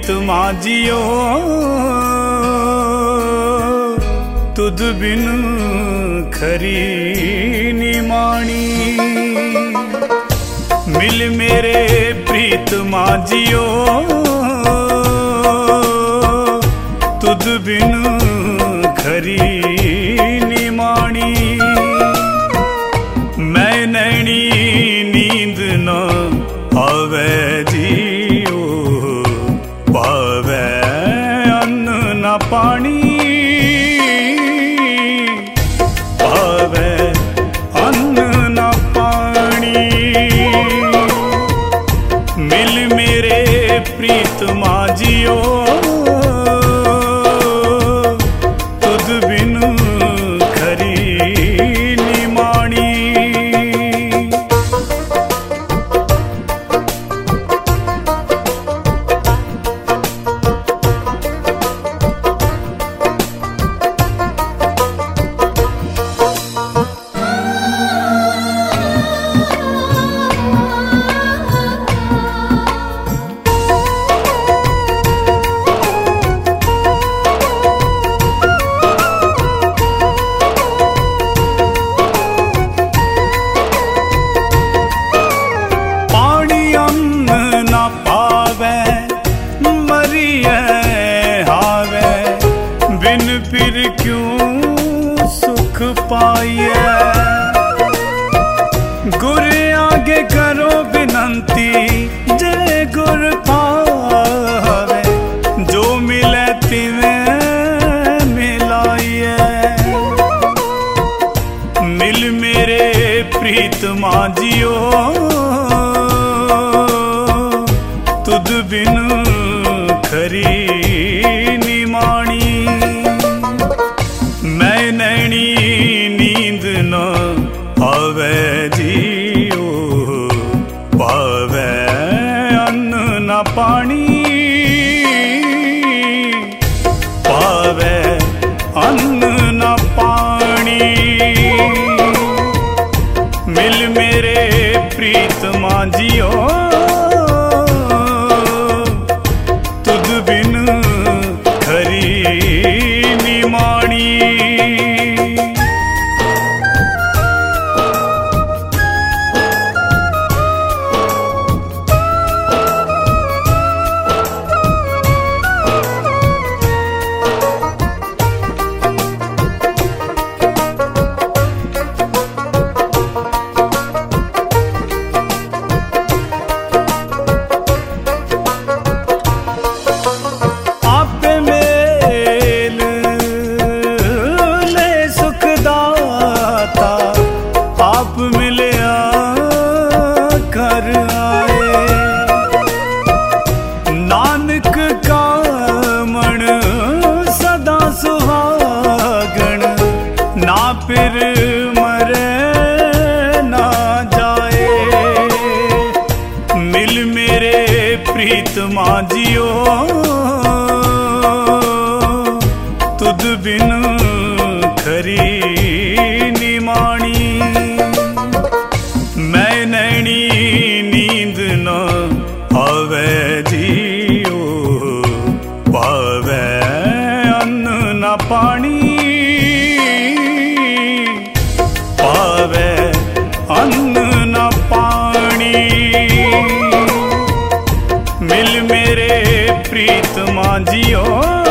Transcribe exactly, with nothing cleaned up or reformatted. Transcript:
प्रीत माझियो तुद बिन खरी निमाणी। मिल मेरे प्रीत माझियो तुद बिन खरी निमाणी। मैं नैनी नींद न आवे जियो पावे अन्न न पानी। पावे अन्न न पानी। मिल मेरे प्रीत माझियो तुद बिन खरी निमाणी। बिन फिर क्यों सुख पाइए। गुर आगे करो विनंती जे गुर पावे। जो मिले तिवें मिलाइए। मिल मेरे प्रीत माझियो तुद बिन खरी निमाणी। मैं नैनी नींद न आवे जियो पावे अन्न न पानी। पावे अन्न न पानी। मिल मेरे प्रीत माझियो तुद बिन खरी निमाणी। आप मिलया कर आए। नानक का मन सदा सुहागण। ना फिर मरे ना जाए। मिल मेरे प्रीत माझियो तुद बिन खरी निमाणी। मैं नैनी नींद न आवे जियो पावे अन्न न पानी। पावे अन्न न पानी। मिल मेरे प्रीत माझियो